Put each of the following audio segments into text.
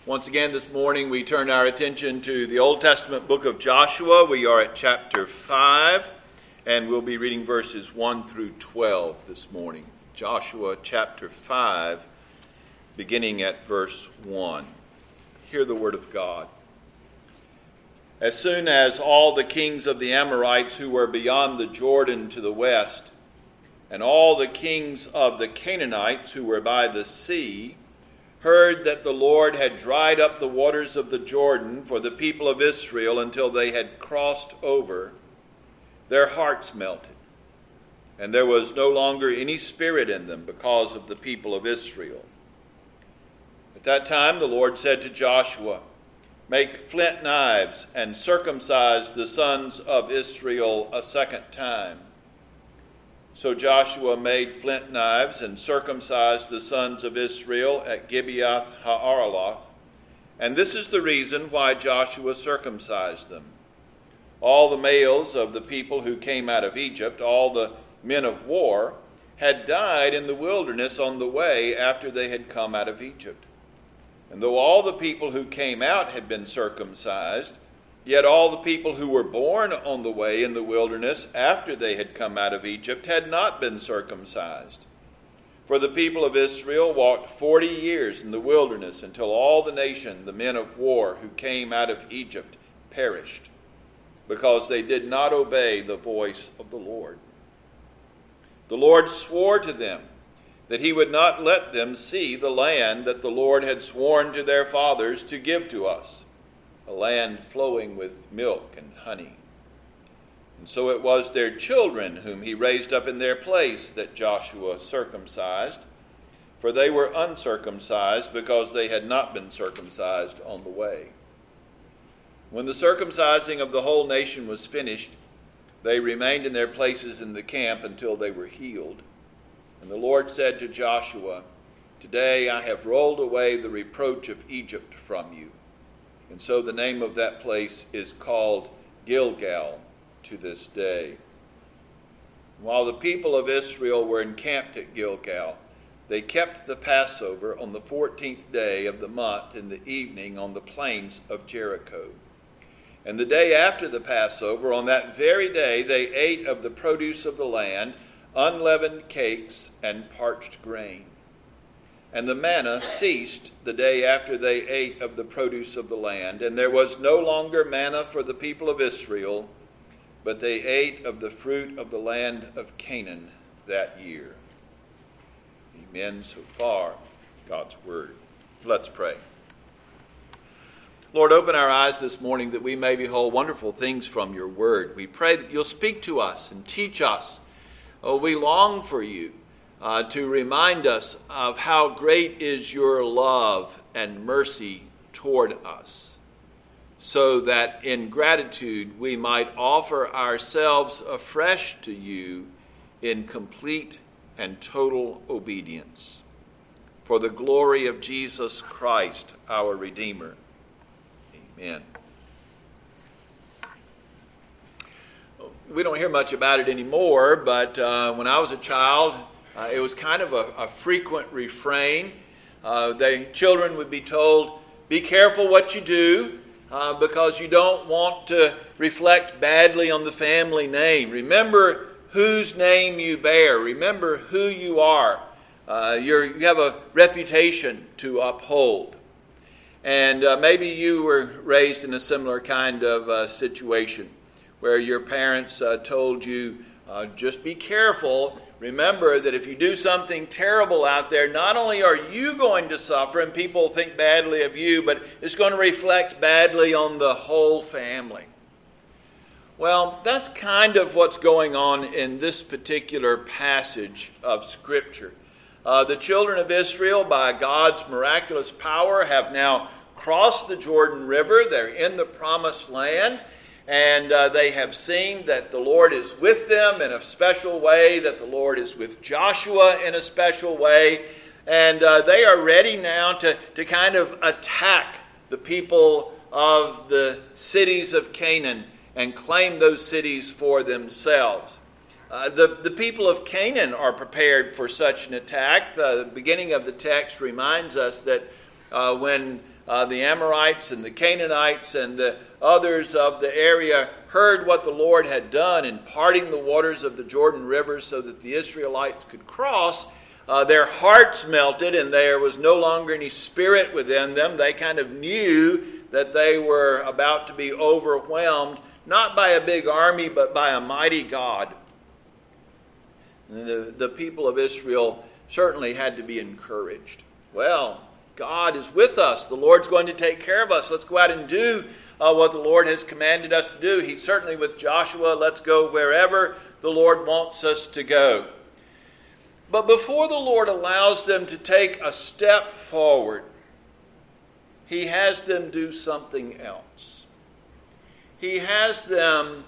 Once again this morning we turn our attention to the Old Testament book of Joshua. We are at chapter 5 and we'll be reading verses 1 through 12 this morning. Joshua chapter 5 beginning at verse 1. Hear the word of God. As soon as all the kings of the Amorites who were beyond the Jordan to the west, and all the kings of the Canaanites who were by the sea, heard that the Lord had dried up the waters of the Jordan for the people of Israel until they had crossed over, their hearts melted, and there was no longer any spirit in them because of the people of Israel. At that time the Lord said to Joshua, "Make flint knives and circumcise the sons of Israel a second time." So Joshua made flint knives and circumcised the sons of Israel at Gibeath Ha'araloth. And this is the reason why Joshua circumcised them. All the males of the people who came out of Egypt, all the men of war, had died in the wilderness on the way after they had come out of Egypt. And though all the people who came out had been circumcised, yet all the people who were born on the way in the wilderness after they had come out of Egypt had not been circumcised. For the people of Israel walked 40 years in the wilderness until all the nation, the men of war who came out of Egypt, perished, because they did not obey the voice of the Lord. The Lord swore to them that he would not let them see the land that the Lord had sworn to their fathers to give to us, a land flowing with milk and honey. And so it was their children whom he raised up in their place that Joshua circumcised, for they were uncircumcised because they had not been circumcised on the way. When the circumcising of the whole nation was finished, they remained in their places in the camp until they were healed. And the Lord said to Joshua, "Today I have rolled away the reproach of Egypt from you." And so the name of that place is called Gilgal to this day. While the people of Israel were encamped at Gilgal, they kept the Passover on the 14th day of the month in the evening on the plains of Jericho. And the day after the Passover, on that very day, they ate of the produce of the land, unleavened cakes and parched grain. And the manna ceased the day after they ate of the produce of the land, and there was no longer manna for the people of Israel, but they ate of the fruit of the land of Canaan that year. Amen. So far, God's word. Let's pray. Lord, open our eyes this morning that we may behold wonderful things from your word. We pray that you'll speak to us and teach us. Oh, we long for you. To remind us of how great is your love and mercy toward us, so that in gratitude we might offer ourselves afresh to you in complete and total obedience. For the glory of Jesus Christ, our Redeemer. Amen. We don't hear much about it anymore, but when I was a child, it was kind of a frequent refrain. The children would be told, "Be careful what you do because you don't want to reflect badly on the family name. Remember whose name you bear. Remember who you are. You have a reputation to uphold." And maybe you were raised in a similar kind of situation where your parents told you, just be careful. Remember that if you do something terrible out there, not only are you going to suffer and people think badly of you, but it's going to reflect badly on the whole family. Well, that's kind of what's going on in this particular passage of Scripture. The children of Israel, by God's miraculous power, have now crossed the Jordan River. They're in the Promised Land. And they have seen that the Lord is with them in a special way, that the Lord is with Joshua in a special way. And they are ready now to kind of attack the people of the cities of Canaan and claim those cities for themselves. The people of Canaan are prepared for such an attack. The beginning of the text reminds us that when the Amorites and the Canaanites and the others of the area heard what the Lord had done in parting the waters of the Jordan River so that the Israelites could cross, their hearts melted and there was no longer any spirit within them. They kind of knew that they were about to be overwhelmed, not by a big army, but by a mighty God. And the people of Israel certainly had to be encouraged. Well, God is with us. The Lord's going to take care of us. Let's go out and do what the Lord has commanded us to do. He's certainly with Joshua. Let's go wherever the Lord wants us to go. But before the Lord allows them to take a step forward, He has them do something else. He has them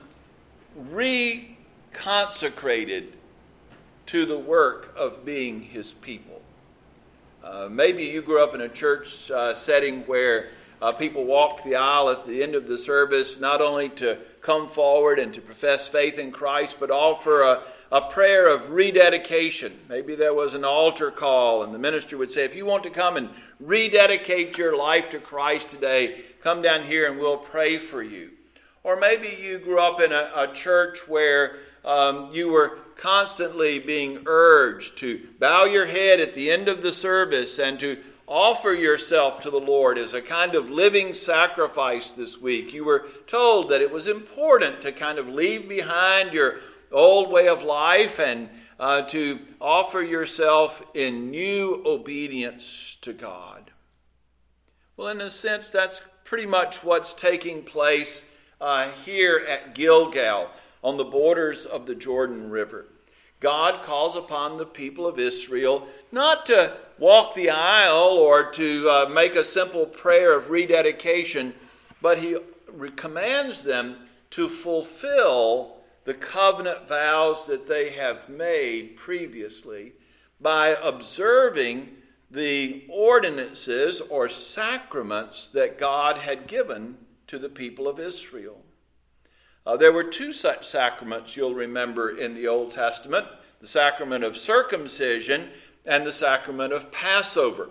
reconsecrated to the work of being His people. Maybe you grew up in a church setting where people walked the aisle at the end of the service, not only to come forward and to profess faith in Christ, but offer a prayer of rededication. Maybe there was an altar call, and the minister would say, if you want to come and rededicate your life to Christ today, come down here and we'll pray for you. Or maybe you grew up in a church where you were constantly being urged to bow your head at the end of the service and to offer yourself to the Lord as a kind of living sacrifice this week. You were told that it was important to kind of leave behind your old way of life and to offer yourself in new obedience to God. Well, in a sense, that's pretty much what's taking place here at Gilgal, on the borders of the Jordan River. God calls upon the people of Israel not to walk the aisle or to make a simple prayer of rededication, but He commands them to fulfill the covenant vows that they have made previously by observing the ordinances or sacraments that God had given to the people of Israel. There were two such sacraments, you'll remember, in the Old Testament: the sacrament of circumcision and the sacrament of Passover.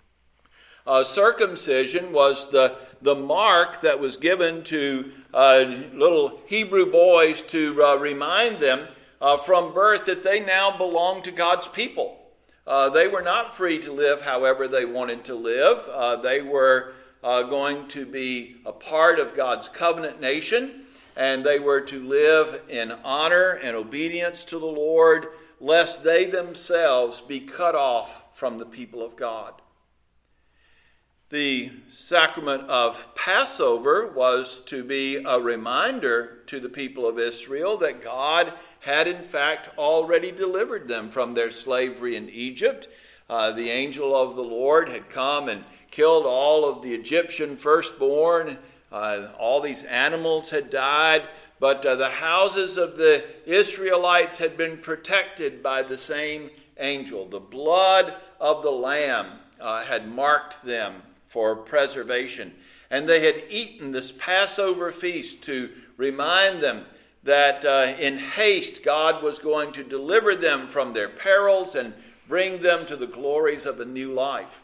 Circumcision was the mark that was given to little Hebrew boys to remind them from birth that they now belong to God's people. They were not free to live however they wanted to live. They were going to be a part of God's covenant nation, and they were to live in honor and obedience to the Lord, lest they themselves be cut off from the people of God. The sacrament of Passover was to be a reminder to the people of Israel that God had in fact already delivered them from their slavery in Egypt. The angel of the Lord had come and killed all of the Egyptian firstborn. All these animals had died, but the houses of the Israelites had been protected by the same angel. The blood of the Lamb had marked them for preservation. And they had eaten this Passover feast to remind them that in haste God was going to deliver them from their perils and bring them to the glories of a new life.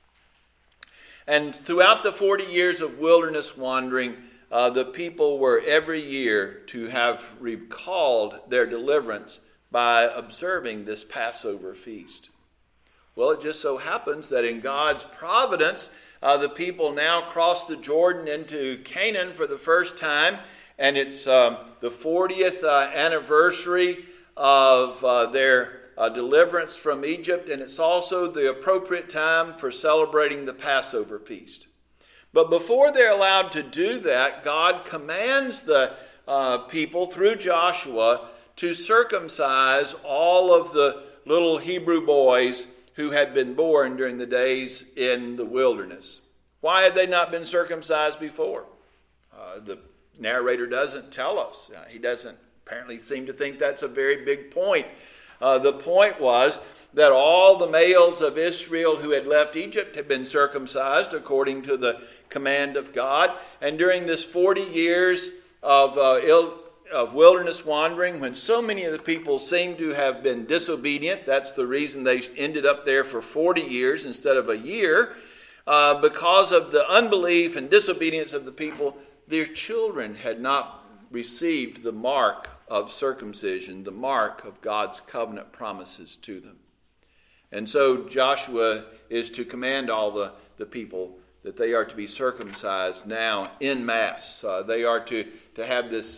And throughout the 40 years of wilderness wandering, the people were every year to have recalled their deliverance by observing this Passover feast. Well, it just so happens that in God's providence, the people now cross the Jordan into Canaan for the first time, and it's the 40th anniversary of their deliverance from Egypt, and it's also the appropriate time for celebrating the Passover feast. But before they're allowed to do that, God commands the people through Joshua to circumcise all of the little Hebrew boys who had been born during the days in the wilderness. Why had they not been circumcised before? The narrator doesn't tell us. He doesn't apparently seem to think that's a very big point. The point was that all the males of Israel who had left Egypt had been circumcised according to the command of God. And during this 40 years of wilderness wandering, when so many of the people seemed to have been disobedient, that's the reason they ended up there for 40 years instead of a year, because of the unbelief and disobedience of the people, their children had not received the mark of circumcision, the mark of God's covenant promises to them. And so Joshua is to command all the people that they are to be circumcised now en masse. They are to have this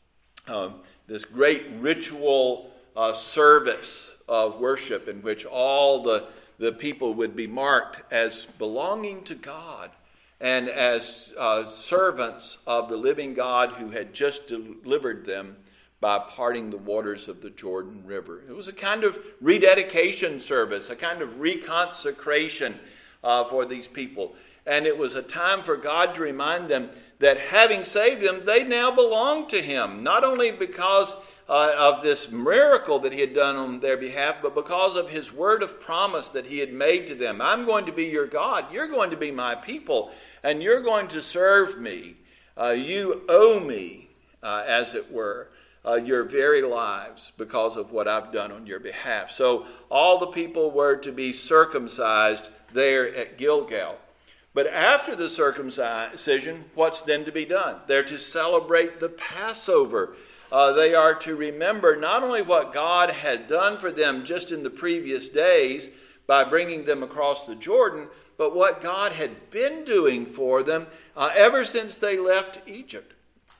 great ritual service of worship in which all the people would be marked as belonging to God and as servants of the living God who had just delivered them by parting the waters of the Jordan River. It was a kind of rededication service, a kind of reconsecration for these people. And it was a time for God to remind them that having saved them, they now belong to Him. Not only because of this miracle that He had done on their behalf, but because of His word of promise that He had made to them. I'm going to be your God. You're going to be my people. And you're going to serve me. You owe me, as it were, your very lives because of what I've done on your behalf. So all the people were to be circumcised there at Gilgal. But after the circumcision, what's then to be done? They're to celebrate the Passover. They are to remember not only what God had done for them just in the previous days by bringing them across the Jordan, but what God had been doing for them ever since they left Egypt.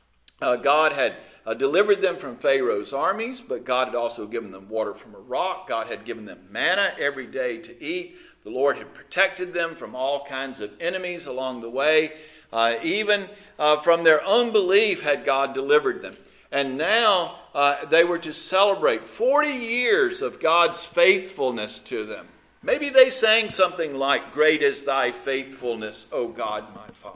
God had delivered them from Pharaoh's armies, but God had also given them water from a rock. God had given them manna every day to eat. The Lord had protected them from all kinds of enemies along the way. Even from their unbelief had God delivered them. And now they were to celebrate 40 years of God's faithfulness to them. Maybe they sang something like, "Great is thy faithfulness, O God my Father.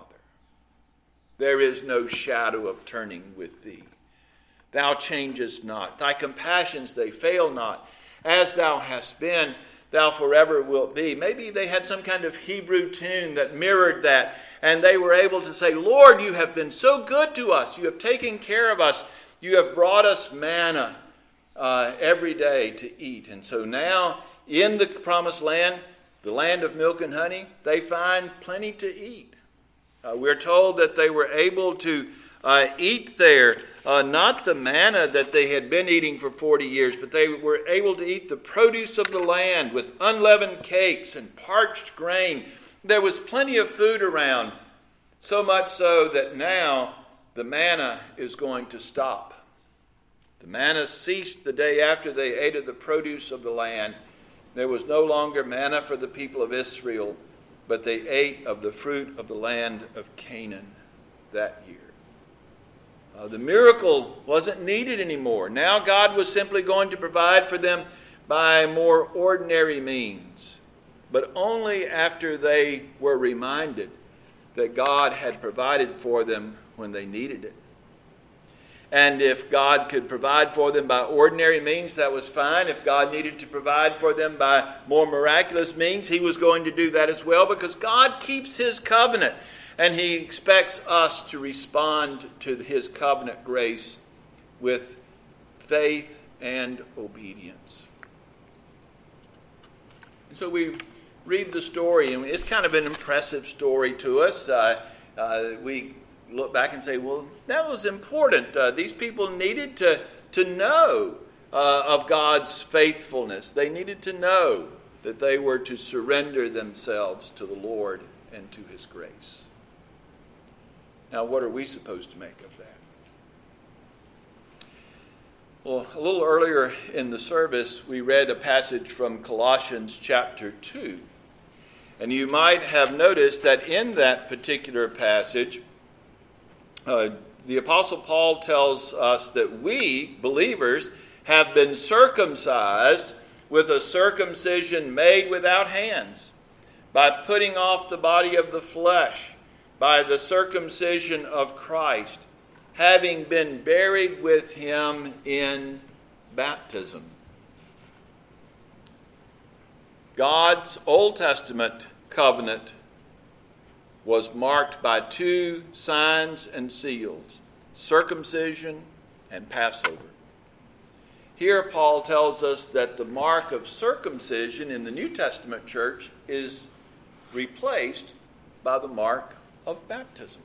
There is no shadow of turning with thee. Thou changest not. Thy compassions, they fail not. As thou hast been, thou forever wilt be." Maybe they had some kind of Hebrew tune that mirrored that. And they were able to say, "Lord, you have been so good to us. You have taken care of us. You have brought us manna every day to eat." And so now in the promised land, the land of milk and honey, they find plenty to eat. We're told that they were able to eat there, not the manna that they had been eating for 40 years, but they were able to eat the produce of the land with unleavened cakes and parched grain. There was plenty of food around, so much so that now the manna is going to stop. The manna ceased the day after they ate of the produce of the land. There was no longer manna for the people of Israel, but they ate of the fruit of the land of Canaan that year. The miracle wasn't needed anymore. Now God was simply going to provide for them by more ordinary means, but only after they were reminded that God had provided for them when they needed it. And if God could provide for them by ordinary means, that was fine. If God needed to provide for them by more miraculous means, He was going to do that as well, because God keeps His covenant. And He expects us to respond to His covenant grace with faith and obedience. And so we read the story, and it's kind of an impressive story to us. We look back and say, well, that was important. These people needed to know of God's faithfulness. They needed to know that they were to surrender themselves to the Lord and to His grace. Now, what are we supposed to make of that? Well, a little earlier in the service, we read a passage from Colossians chapter 2. And you might have noticed that in that particular passage, the Apostle Paul tells us that we, believers, have been circumcised with a circumcision made without hands, by putting off the body of the flesh, by the circumcision of Christ, having been buried with Him in baptism. God's Old Testament covenant was marked by two signs and seals, circumcision and Passover. Here Paul tells us that the mark of circumcision in the New Testament church is replaced by the mark of baptism.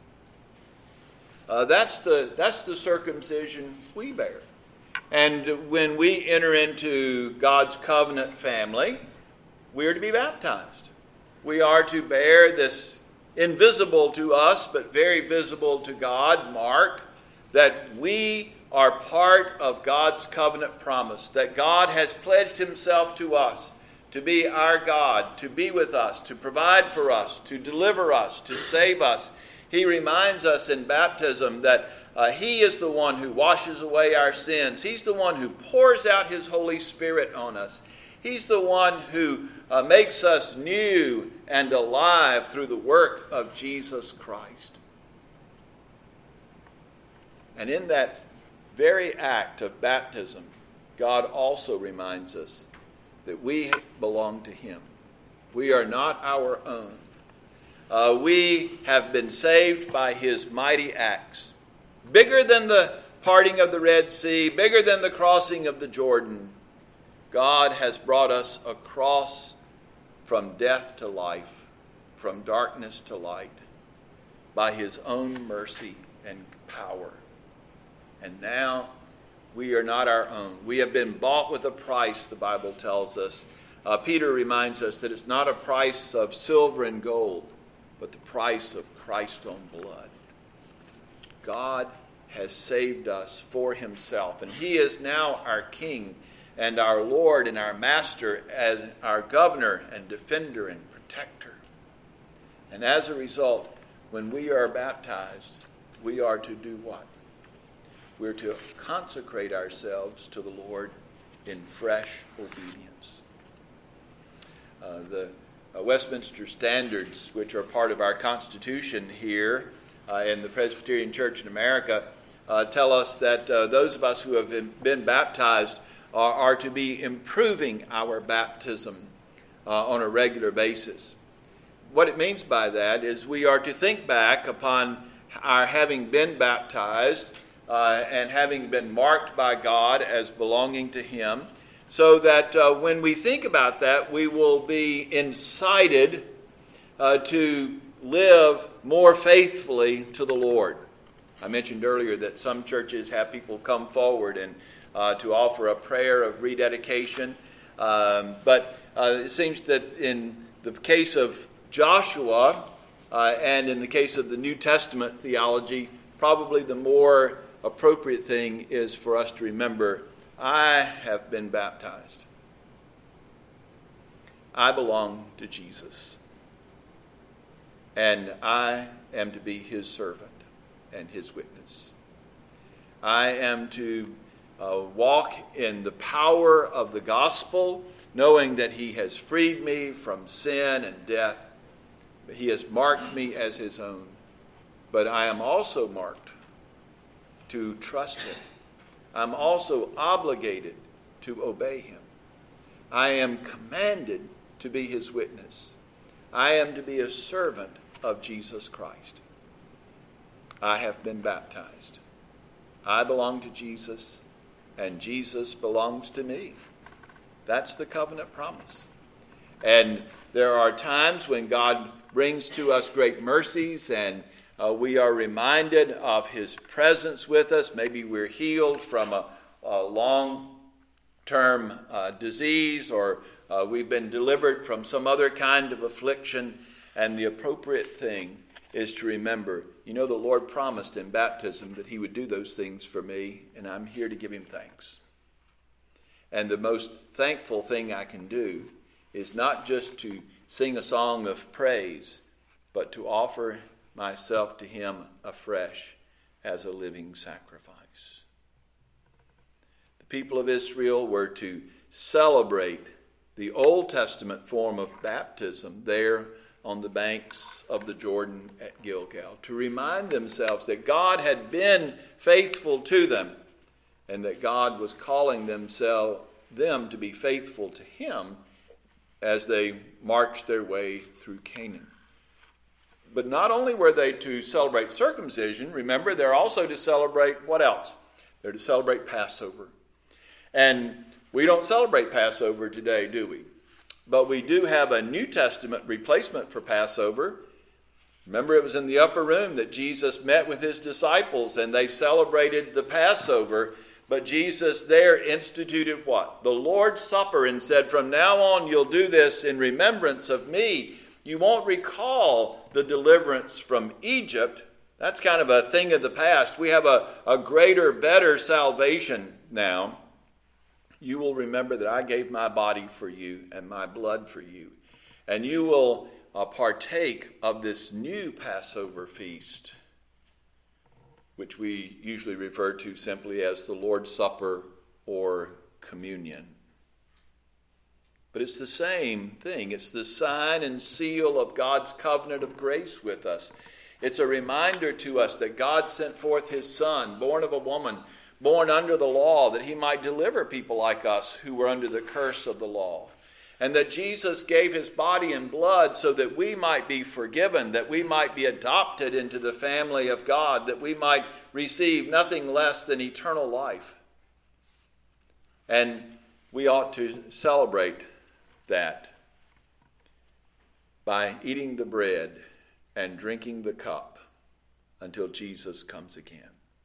That's the circumcision we bear. And when we enter into God's covenant family, we are to be baptized. We are to bear this invisible to us, but very visible to God, mark, that we are part of God's covenant promise, that God has pledged himself to us to be our God, to be with us, to provide for us, to deliver us, to save us. He reminds us in baptism that he is the one who washes away our sins. He's the one who pours out his Holy Spirit on us. He's the one who makes us new and alive through the work of Jesus Christ. And in that very act of baptism, God also reminds us that we belong to him. We are not our own. We have been saved by his mighty acts. Bigger than the parting of the Red Sea, bigger than the crossing of the Jordan, God has brought us across from death to life, from darkness to light, by his own mercy and power. And now we are not our own. We have been bought with a price, the Bible tells us. Peter reminds us that it's not a price of silver and gold, but the price of Christ's own blood. God has saved us for himself, and he is now our King and our Lord and our Master, as our governor and defender and protector. And as a result, when we are baptized, we are to do what? We're to consecrate ourselves to the Lord in fresh obedience. The Westminster Standards, which are part of our Constitution here in the Presbyterian Church in America, tell us that those of us who have been baptized are to be improving our baptism on a regular basis. What it means by that is we are to think back upon our having been baptized and having been marked by God as belonging to him, so that when we think about that, we will be incited to live more faithfully to the Lord. I mentioned earlier that some churches have people come forward and to offer a prayer of rededication, but it seems that in the case of Joshua and in the case of the New Testament theology, probably the more appropriate thing is for us to remember, I have been baptized. I belong to Jesus. And I am to be his servant and his witness. I am to walk in the power of the gospel, knowing that he has freed me from sin and death. He has marked me as his own. But I am also marked to trust him. I'm also obligated to obey him. I am commanded to be his witness. I am to be a servant of Jesus Christ. I have been baptized. I belong to Jesus, and Jesus belongs to me. That's the covenant promise. And there are times when God brings to us great mercies, and we are reminded of his presence with us. Maybe we're healed from a long-term disease, or we've been delivered from some other kind of affliction. And the appropriate thing is to remember, the Lord promised in baptism that he would do those things for me, and I'm here to give him thanks. And the most thankful thing I can do is not just to sing a song of praise, but to offer myself to him afresh as a living sacrifice. The people of Israel were to celebrate the Old Testament form of baptism there on the banks of the Jordan at Gilgal, to remind themselves that God had been faithful to them and that God was calling them to be faithful to him as they marched their way through Canaan. But not only were they to celebrate circumcision, remember, they're also to celebrate what else? They're to celebrate Passover. And we don't celebrate Passover today, do we? but we do have a New Testament replacement for Passover. Remember, it was in the upper room that Jesus met with his disciples and they celebrated the Passover. But Jesus there instituted what? The Lord's Supper, and said, from now on you'll do this in remembrance of me. You won't recall the deliverance from Egypt. That's kind of a thing of the past. We have a greater, better salvation now. You will remember that I gave my body for you and my blood for you. And you will partake of this new Passover feast, which we usually refer to simply as the Lord's Supper or communion. But it's the same thing. It's the sign and seal of God's covenant of grace with us. It's a reminder to us that God sent forth his Son, born of a woman, born under the law, that he might deliver people like us who were under the curse of the law. And that Jesus gave his body and blood so that we might be forgiven, that we might be adopted into the family of God, that we might receive nothing less than eternal life. And we ought to celebrate that by eating the bread and drinking the cup until Jesus comes again.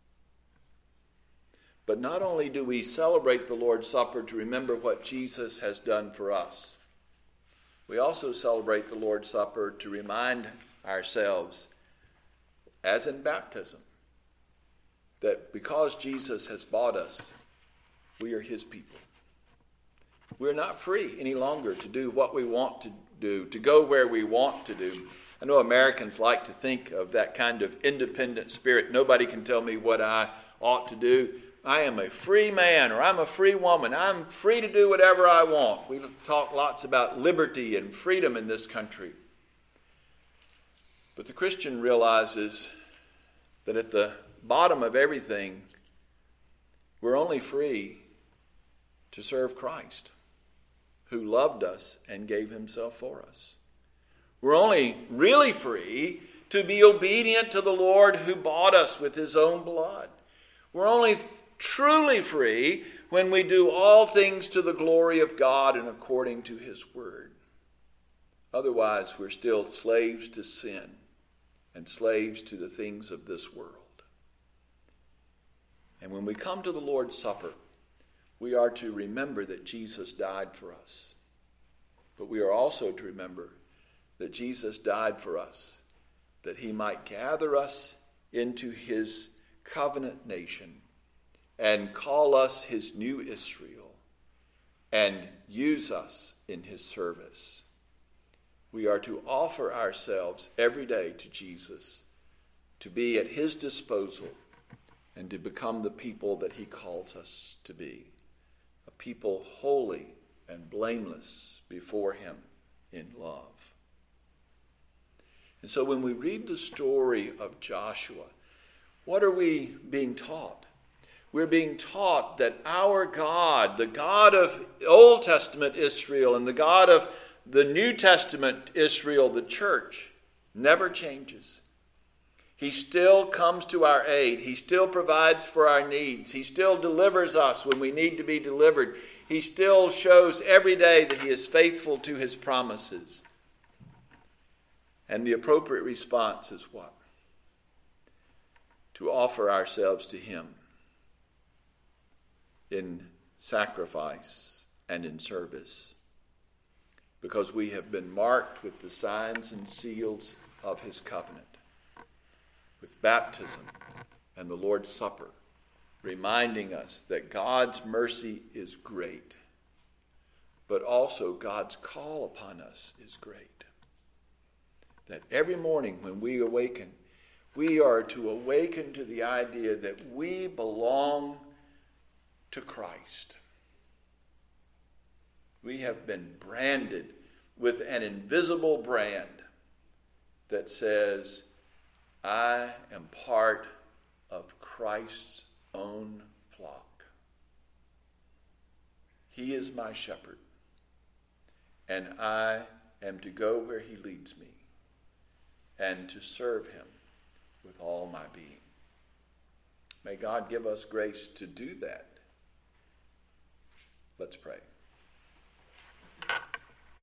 But not only do we celebrate the Lord's Supper to remember what Jesus has done for us, we also celebrate the Lord's Supper to remind ourselves, as in baptism, that because Jesus has bought us, we are his people. We're not free any longer to do what we want to do, to go where we want to do. I know Americans like to think of that kind of independent spirit. Nobody can tell me what I ought to do. I am a free man, or I'm a free woman. I'm free to do whatever I want. We talk lots about liberty and freedom in this country. But the Christian realizes that at the bottom of everything, we're only free to serve Christ, who loved us and gave himself for us. We're only really free to be obedient to the Lord who bought us with his own blood. We're only truly free when we do all things to the glory of God and according to his word. Otherwise, we're still slaves to sin and slaves to the things of this world. And when we come to the Lord's Supper, we are to remember that Jesus died for us. But we are also to remember that Jesus died for us, that he might gather us into his covenant nation and call us his new Israel and use us in his service. We are to offer ourselves every day to Jesus, to be at his disposal and to become the people that he calls us to be, a people holy and blameless before him in love. And so when we read the story of Joshua, what are we being taught? We're being taught that our God, the God of Old Testament Israel and the God of the New Testament Israel, the church, never changes. He still comes to our aid. He still provides for our needs. He still delivers us when we need to be delivered. He still shows every day that he is faithful to his promises. And the appropriate response is what? To offer ourselves to him in sacrifice and in service, because we have been marked with the signs and seals of his covenant, with baptism and the Lord's Supper, reminding us that God's mercy is great, but also God's call upon us is great. That every morning when we awaken, we are to awaken to the idea that we belong to Christ. We have been branded with an invisible brand that says, I am part of Christ's own flock. He is my shepherd, and I am to go where he leads me and to serve him with all my being. May God give us grace to do that. Let's pray.